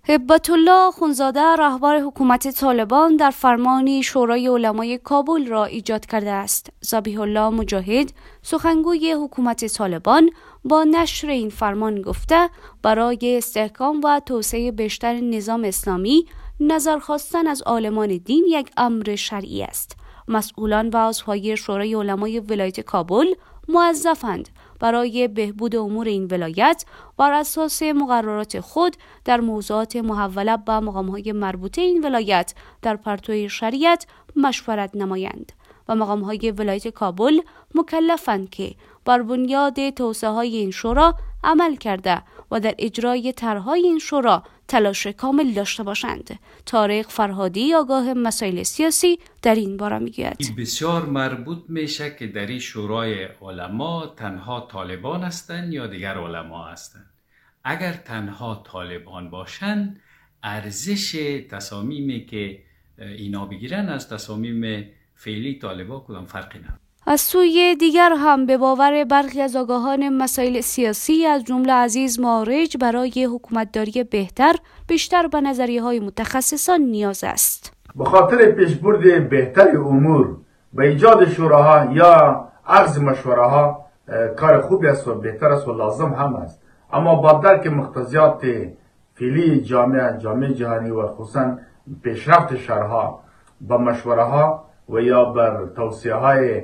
هبت الله آخونزاده رهبر حکومت طالبان در فرمانی شورای علمای کابل را ایجاد کرده است. ذبیح الله مجاهد سخنگوی حکومت طالبان با نشر این فرمان گفته برای استحکام و توسعه بیشتر نظام اسلامی نظر خواستن از عالمان دین یک امر شرعی است. مسئولان و عضوهای شورای علمای ولایت کابل موظفند برای بهبود امور این ولایت بر اساس مقررات خود در موضوعات محوله به مقام‌های مربوطه این ولایت در پرتو شریعت مشورت نمایند و مقام‌های ولایت کابل مکلفند که بر بنیاد توصیه‌های این شورا عمل کرده و در اجرای طرح‌های این شورا تلاش کامل داشته باشند. طارق فرهادی آگاه مسائل سیاسی در این باره میگوید بسیار مربوط میشه که در این شورای علما تنها طالبان هستند یا دیگر علما هستند. اگر تنها طالبان باشند ارزش تصامیمی که اینا بگیرن از تصامیم فعلی طالبان کدام فرقی نداره. از سوی دیگر هم به باور برخی از آگاهان مسائل سیاسی از جمله عزیز معارج برای حکومتداری بهتر بیشتر به نظریه‌های متخصصان نیاز است. به خاطر پیشبرد بهتر امور به ایجاد شوراها یا اخذ مشوره‌ها کار خوبی است و بهتر است و لازم هم است، اما با درک مقتضیات فعلی جامعه جهانی و خصوصا پیشرفت شهرها با مشوره‌ها و یا بر توصیه‌های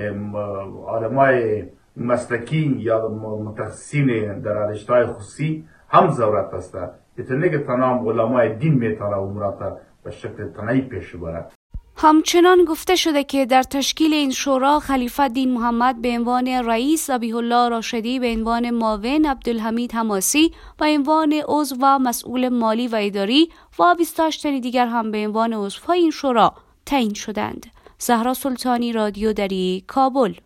علمای مسلکی یا متخصصین در رشته‌های خصوصی هم ضرورت است. یعنی که تمام علمای دین میتونه امورات به شکل تنهایی پیش برد. همچنان گفته شده که در تشکیل این شورا خلیفه الدین محمد به عنوان رئیس، ذبیح الله راشدی به عنوان معاون، عبدالحمید حماسی به عنوان عضو و مسئول مالی و اداری و 28 تن دیگر هم به عنوان عضوهای این شورا تعیین شدند. زهرا سلطانی، رادیو دری، کابل.